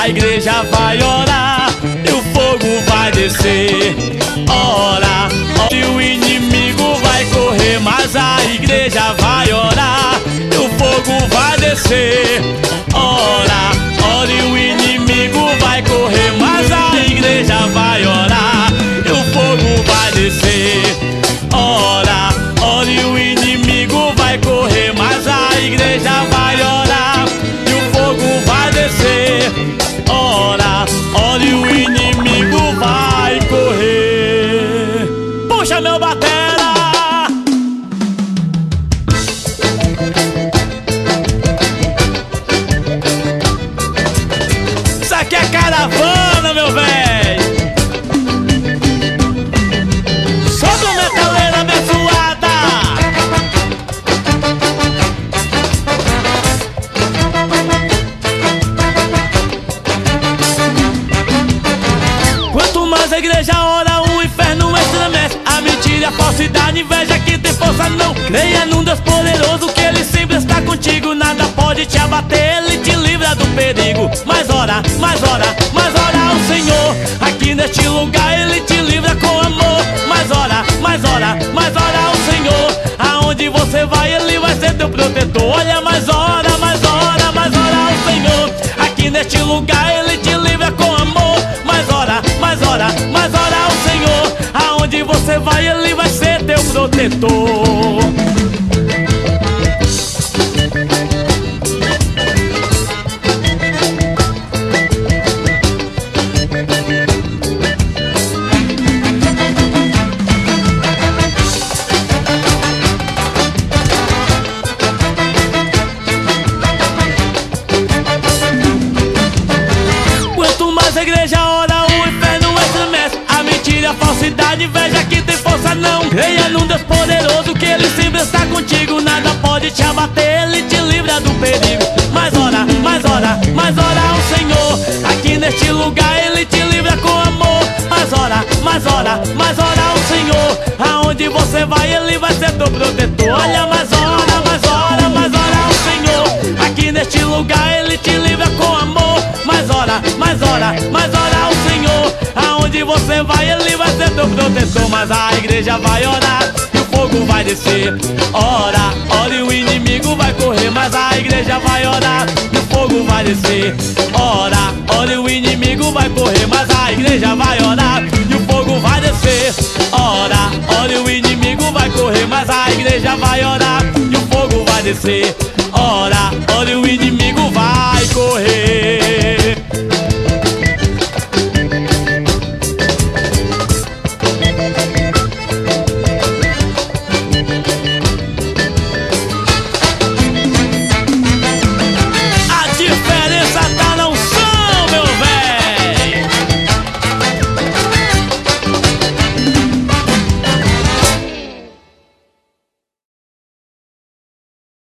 igreja vai orar e o fogo vai descer. Ora, ora e o inimigo vai correr, mas a igreja vai orar e o fogo vai descer. Ora, ora e o inimigo vai correr, mas a igreja vai orar e o fogo vai descer. Ora, ora e o inimigo vai correr, mas a igreja vai orar e o fogo vai descer. Ora, ora e o inimigo vai correr. Puxa meu batera! Isso aqui é caravana, meu véi! Sobe o metaleiro abençoada! Quanto mais a igreja ora, o inferno estremece. A mentira, a falsidade, a inveja que tem força não. Creia num Deus poderoso, que Ele sempre está contigo. Nada pode te abater, Ele te livra do perigo. Mas ora, mas ora, mas ora ao Senhor. Aqui neste lugar Ele te livra com amor. Mas ora, mas ora, mas ora ao Senhor. Aonde você vai Ele vai ser teu protetor. Olha, mas ora, mas ora, mas ora ao Senhor. Aqui neste lugar Ele te livra com amor. Mas ora, mas ora, mas ora ao Senhor. Aonde você vai Ele vai ser teu protetor. Quanto mais a igreja ora, o inferno estremece. A mentira, a falsidade, a inveja que tem força não. Creia num Deus poderoso, que Ele sempre está contigo. Nada pode te abater, Ele te livra do perigo. Mas ora, mas ora, mas ora ao Senhor. Aqui neste lugar Ele te livra com amor. Mas ora, mas ora, mas ora ao Senhor. Aonde você vai Ele vai ser teu protetor. Olha, mas ora, mas ora, mas ora ao Senhor. Aqui neste lugar Ele te livra com amor. Mas ora, mas ora, mas ora ao Senhor. Aonde você vai Ele vai ser teu protetor. Mas a igreja vai orar e o fogo vai descer. Ora, ora e o inimigo vai correr, mas a igreja vai orar e o fogo vai descer. Ora, ora e o inimigo vai correr, mas a igreja vai orar e o fogo vai descer. Ora, ora e o inimigo vai correr, mas a igreja vai orar e o fogo vai descer. Ora, ora e o inimigo